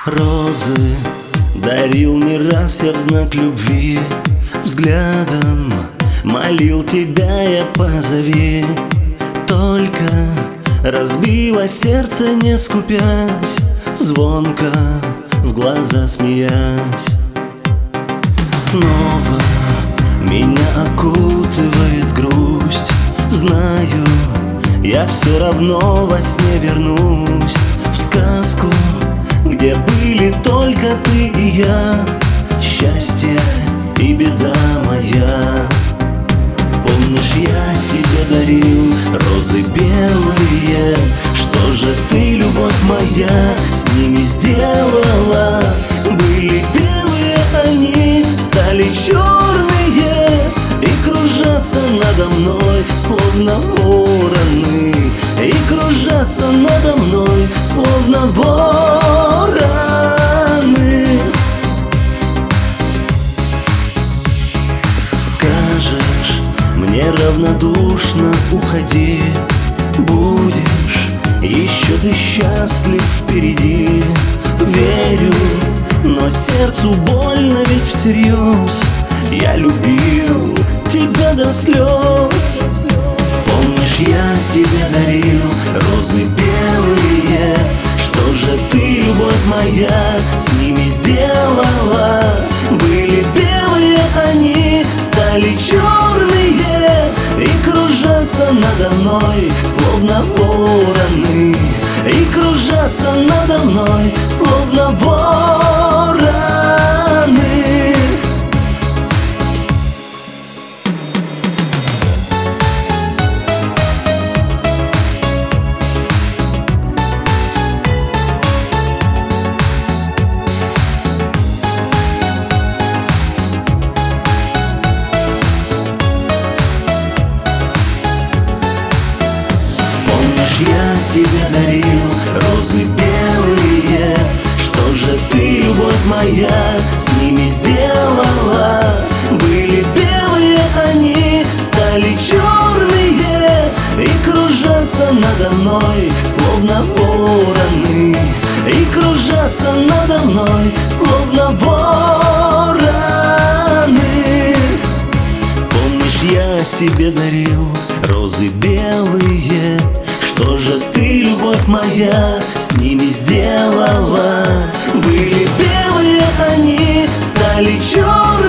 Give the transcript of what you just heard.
Розы дарил не раз я в знак любви, взглядом молил тебя я позови. Только разбило сердце, не скупясь, звонко в глаза смеясь. Снова меня окутывает грусть. Знаю, я все равно во сне вернусь в сказку, где были только ты и я, счастье и беда моя. Помнишь, я тебе дарил розы белые? Что же ты, любовь моя, с ними сделала? Были белые они, стали черные, и кружатся надо мной, словно вороны, и кружатся надо мной, словно вороны. Скажешь мне равнодушно, уходи, будешь еще ты счастлив впереди. Верю, но сердцу больно, ведь всерьез я любил тебя до слез. Помнишь, я тебе дарил розы белые? Что же ты, любовь моя, с ними сделала? Были белые они, стали черные, и кружатся надо мной, словно вороны, и кружатся надо мной, словно вороны. Я тебе дарил розы белые? Что же ты, любовь моя, с ними сделала? Были белые они, стали черные, и кружатся надо мной, словно вороны, и кружатся надо мной, словно вороны. Помнишь, я тебе дарил розы белые? Что же ты, любовь моя, с ними сделала? Были белые они, стали черные,